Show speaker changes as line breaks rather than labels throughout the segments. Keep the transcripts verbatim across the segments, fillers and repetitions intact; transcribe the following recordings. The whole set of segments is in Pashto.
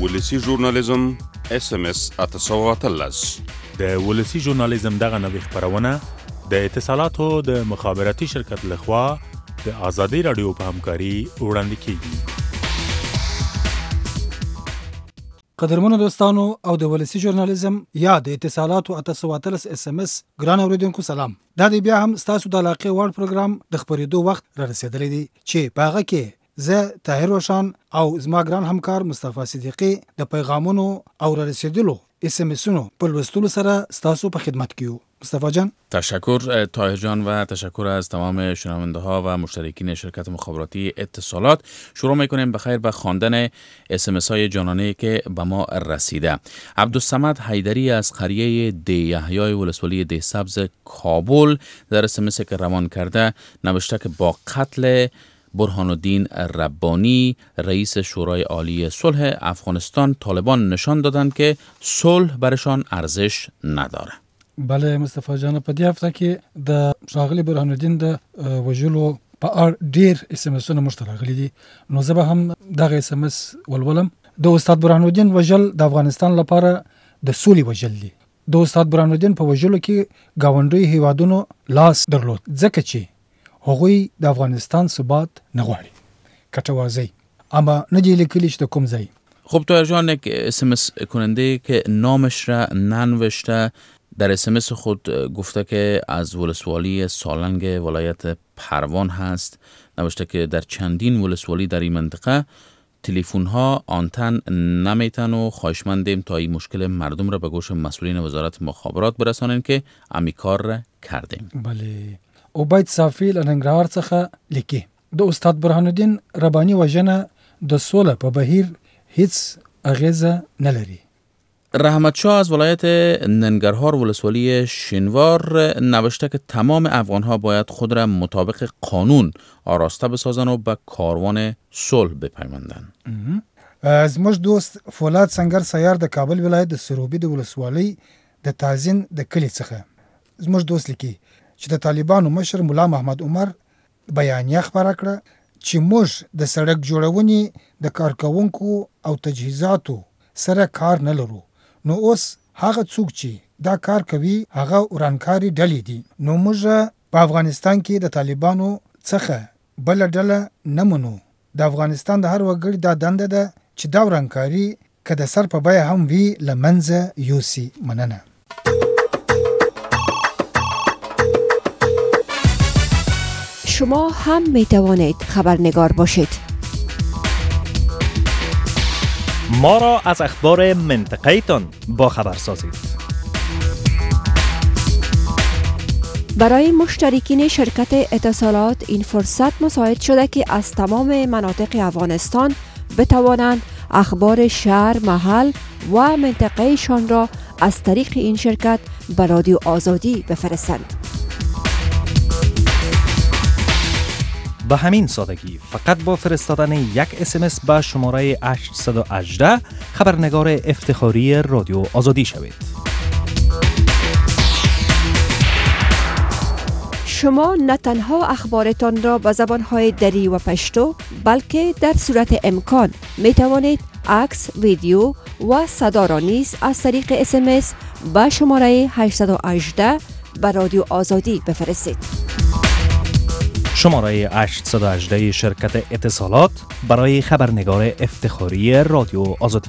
ولسی ژورنالیزم اس ام اس اتساواتلس
د ولسی ژورنالیزم دغه نوې خبرونه د اتصالاتو د مخابراتي شرکت لخوا د آزادی رادیو په همکاري وړاندې کیږي.
قدرمنو دوستانو او د ولسی ژورنالیزم یا د اتصالاتو اتساواتلس اس ام اس ګران اوریدونکو سلام. دا دی بیا هم ستاسو د علاقې وړ پروګرام د خبرېدو وخت را رسیدلی دی چې په هغه کې زه طاهر روشن او زما ګران همکار مصطفی صدیقی د پیغامونو او را رسیدلو اس ام اسونو په لوستلو سره ستاسو په خدمت کیو. مصطفی جان
تشکر طاهر جان و تشکر از تمام شنونده ها و مشترکین شرکت مخابراتی اتصالات. شروع میکنیم بخیر به خواندن اس ام اس های جانانه که به ما رسیده. عبدالصمد حیدری از قریه دی یحیی ولسوالی دی سبز کابل در اس ام اس که روان کرده نوشته که با قتل برهان الدین ربانی رئیس شورای عالی صلح افغانستان طالبان نشان دادند که صلح برشان ارزش نداره.
بله مصطفی جان، په دې هفته کې د ښاغلي برهان الدین د وژلو په اړه ډیر اس ام اسونه موږ ته راغلي دي، نو زه به هم دغه اس ام اس ولولم. د استاد برهان الدین وژل د افغانستان لپاره د سولې وژل دي. د استاد برهان الدین په وژلو کې ګاونډي هیوادونو لاس درلود، ځکه چې هغوی د افغانستان ثبات نه غواړي. کټوازی اما نه دی لیکلی چې کوم ځای.
خب طاهر جان، یک اس ام اس کننده که نامش را ننوشته در اس ام اس خود گفته که از ولسوالی سالنگ ولایت پروان هست. نوشته که در چندین ولسوالی در این منطقه تلفن ها آنتن نمیتن و خواهشمندیم تا این مشکل مردم را به گوش مسئولین وزارت مخابرات برسانند که امی کار را کردیم.
بله. عبید صافی لننګرهار څخه لیکي د استاد برهان الدین ربانی وژنه د سوله په بهیر هیڅ اغیزه نه لري.
رحمت شاه از ولایت ننگرهار ولسوالی شینوار نوشته که تمام افغانها باید خود را مطابق قانون آراسته بسازند و به کاروان صلح بپیوندند.
زموږ دوست فولاد سنگر سیار د کابل ولایت د سروبي د ولسوالۍ د تازین د کلی څخه زموږ دوست لیکي چې د طالبانو مشر مولا محمد عمر بیانیه خبره کړه چې موږ د سړک جوړونې د کارکونکو او تجهیزاتو سره کار نه لرو، نو اوس هغه څوک چې دا کار کوي هغه ورانکاري ډلې دي، نو موږ په افغانستان کې د طالبانو څخه بل ډله نه منو. د افغانستان د هر وګړي دا دنده ده چې دا ورانکاري که د سر په بیه هم وي له منځه یوسي. مننه.
شما هم می توانید خبرنگار باشید.
ما را از اخبار منطقه تان با خبر سازید.
برای مشترکین شرکت اتصالات این فرصت مساعد شده که از تمام مناطق افغانستان بتوانند اخبار شهر، محل و منطقه شان را از طریق این شرکت به رادیو آزادی بفرستند.
به همین سادگی فقط با فرستادن یک اس ام اس به شماره هشت یک هشت خبرنگار افتخاری رادیو آزادی شوید.
شما نه تنها اخبارتان را به زبانهای دری و پشتو بلکه در صورت امکان می توانید عکس، ویدیو و صدا را نیز از طریق اس ام اس به شماره هشت یک هشت به رادیو آزادی بفرستید.
شماره هشت یک هشت شرکت اتصالات برای خبرنگار افتخاری رادیو آزادی.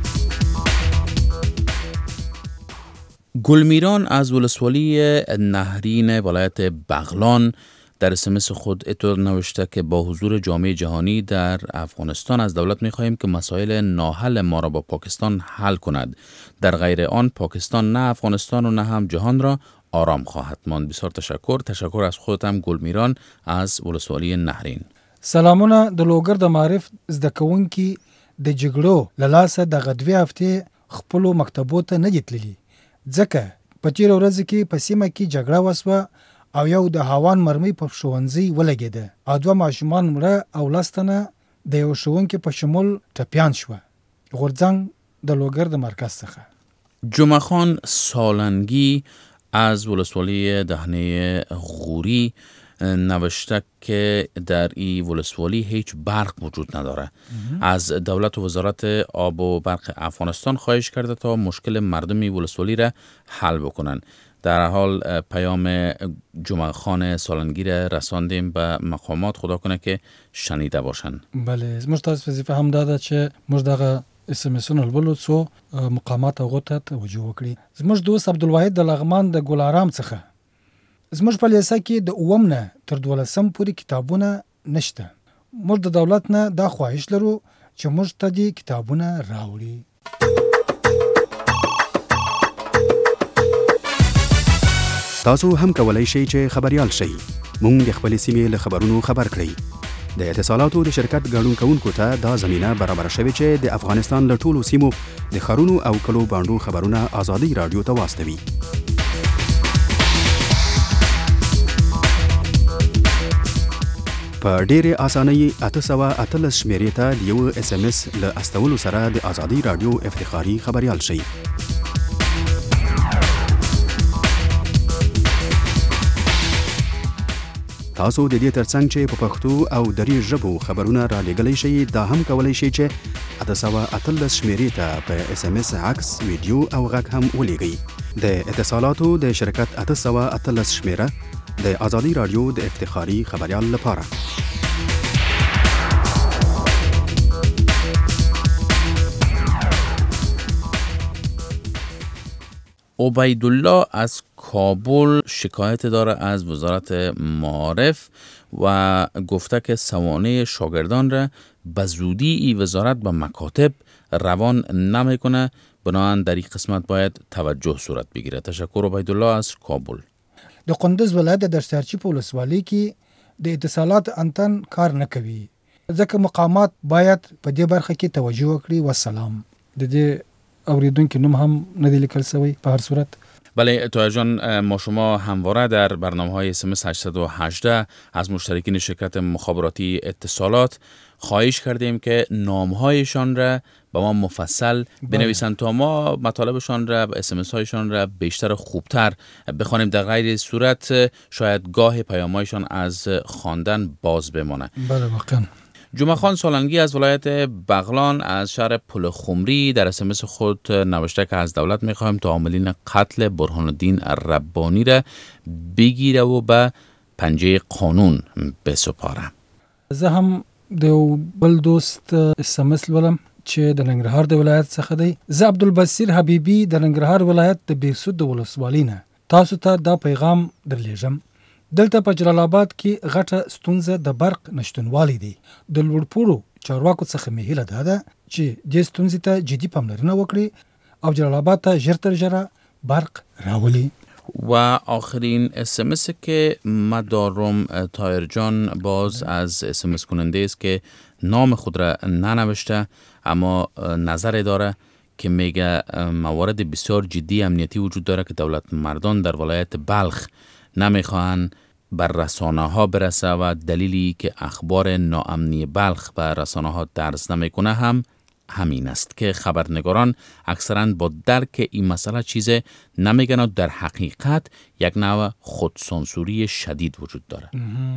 گلمیران از ولسوالی نهرین ولایت بغلان در اس ام اس خود اینطور نوشته که با حضور جامعه جهانی در افغانستان از دولت می‌خواهیم که مسائل ناحل ما را با پاکستان حل کند. در غیر آن پاکستان نه افغانستان و نه هم جهان را آرام خواهد ماند. بسیار تشکر. تشکر از خودتم گلمیران از ولسوالی نهرین.
سلامونه د لوګر د معرف زده کوونکي د جګړو له لاسه دغه دوې هفتې خپلو مکتبو ته نه دي تللي، ځکه په تېره ورځ کې په سیمه کې جګړه وسوه او یو د هاوان مرمۍ په ښوونځي ولګېده او دوه ماشومان مړه او لس تنه د یو ښوونکي په شمول ټپیان شوه. غورځنګ د لوګر د مرکز څخه.
جمعه خان سالنگی از ولسوالی دهنه غوری نوشته که در این ولسوالی هیچ برق وجود نداره. از دولت و وزارت آب و برق افغانستان خواهش کرده تا مشکل مردم ولسوالی را حل بکنن. در حال پیام جمعه خان سالنگیر رساندیم به مقامات، خدا کنه که شنیده باشن.
بله، زموږ تاسو وظیفه هم دا ده چې موږ دغه اس ام اسونه ولولو څو مقامات هغو ته توجه وکړي. زموږ دوست عبدالواحد د لغمان د ګلارام څخه زموږ په لیسه کې د اووم نه تر دولسم پورې کتابونه نشته. موږ د دولت نه دا خواهش لرو چې موږ ته دې کتابونه راوړي.
تاسو هم کولای شئ چې خبريال شئ. مونږ د خپل سیمې له خبرونو خبر کړئ. د اتصالاتو د شرکت ګډون کوونکو ته دا زمينه برابر شوه چې د افغانستان له ټولو سیمو د خارونو او کلو باندې خبرونه آزادي رادیو ته واستوي. په ډېرې اسانۍ اته سوه اتلس شمیرې ته د یو اس ام اس له استولو سره د آزادي رادیو افتخاري خبريال شئ. تاسو د دې ترڅنګ چې په پښتو او دري ژبو خبرونه را لېږلی شئ، دا هم کولی شئ چې اته سوه اتلس شمیرې ته په اس ام اس عکس، ویډیو او غږ هم ولیږئ. د اتصالاتو د شرکت اته سوه اتلس شمیره د آزادي رادیو د افتخاري خبريال لپاره.
عبیدالله از کابل شکایت داره از وزارت معارف و گفته که سوانح شاگردان را به زودی این وزارت به مکاتب روان نمیکنه، بنابراین در این قسمت باید توجه صورت بگیره. تشکر عبیدالله از کابل.
د قندوز ولایت د درسچی په ولسوالۍ کې د اتصالات انتن کار نه کوي، ځکه مقامات باید په دې برخه کې توجه وکړي. والسلام. د دې اوریدونکو نوم هم نه دی لیکل شوی په هر صورت.
بله طاهر جان، ما شما همواره در برنامه‌های اس ام اس هشتصد و هجده از مشترکین شرکت مخابراتی اتصالات خواهش کردیم که نام‌هایشان را با ما مفصل بنویسند تا ما مطالبشان را، اس ام اس هایشان را بیشتر خوبتر بخوانیم. در غیر صورت شاید گاه پیام‌هایشان از خواندن باز بمانه.
بله واقعا.
جمعه خان سالنگی از ولایت بغلان از شهر پل خمری در اس ام اس خود نوشته که از دولت می‌خواهیم تا عاملین قتل برهان الدین ربانی را بگیره و به پنجه قانون بسپاره.
زه هم د بل دوست اس ام اس لولم چې د ننګرهار د ولایت څخه دی. زه عبدالبصیر حبیبی د ننګرهار ولایت د بیسود د ولسوالۍ نه تاسو ته دا پیغام درلیږم. دلته په جلال آباد کې غټه ستونزه د برق نشتونوالی دی. د لوړپوړو چارواکو څخه مې هیله دا ده چې دې ستونزې ته جدي پاملرنه وکړي او جلال آباد ته ژر تر ژره برق راولي.
و آخرین اس ام اس که ما دارم طاهر جان باز از اس ام اس کننده است که نام خود را ننوشته اما نظر داره که میگه موارد بسیار جدی امنیتی وجود داره که دولت مردان در ولایت بلخ نمیخواهن بر رسانه ها برسه و دلیلی که اخبار ناامنی بلخ به رسانه ها درز نمیکنه هم همین است که خبرنگاران اکثرا با درک این مسئله چیز نمیگن و در حقیقت یک نوع خودسانسوری شدید وجود داره.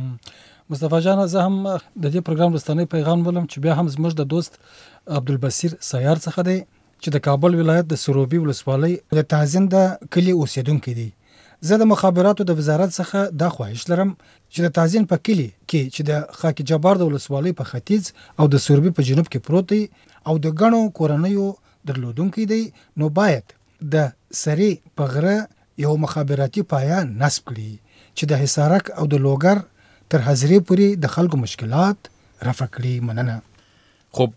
مصطفی جان، زه هم د دې پروګرام رسنۍ پیغام ولم چې بیا هم زموږ د دوست عبدالبصیر سیار څخه دی چې د کابل ولایت د سروبي ولسوالۍ د تازین د کلی اوسیدونکو دی. زه د مخابراتو د وزارت څخه دا خواهش لرم چې د تازین په کلی کې چې د خاک جبار د ولسوالۍ په ختیځ او د سروبي په جنوب کې پروت دی او د غنو کورنیو درلودونکو دی، نو باید د سری په غره یو مخابراتي پایا نصب کړي چې د حصارک او د لوګر تر حاضرې پوری د خلکو مشکلات رفع کړي. مننه.
خب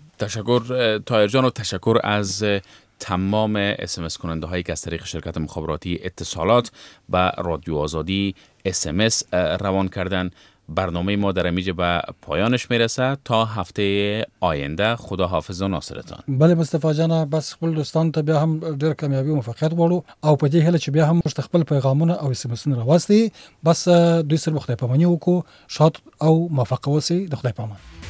تشکر طاهر جان و تشکر از تمام اس ام اس کننده هایی که از طریق شرکت مخابراتی اتصالات به رادیو آزادی اس ام اس روان کردن. برنامه ما در اینجا به پایانش میرسه تا هفته آینده. خدا حافظ و ناصرتان.
بله مصطفی جان، بس خپل دوستان ته بیا هم ډېر کامیابی او موفقیت غواړو او په دې هیله چې بیا هم مستقبل پیغامونه او اس ام اسونه راوستي. بس دوی سره خدای پاماني وکړو. شاد او موفق اوسئ. د خدای پامان.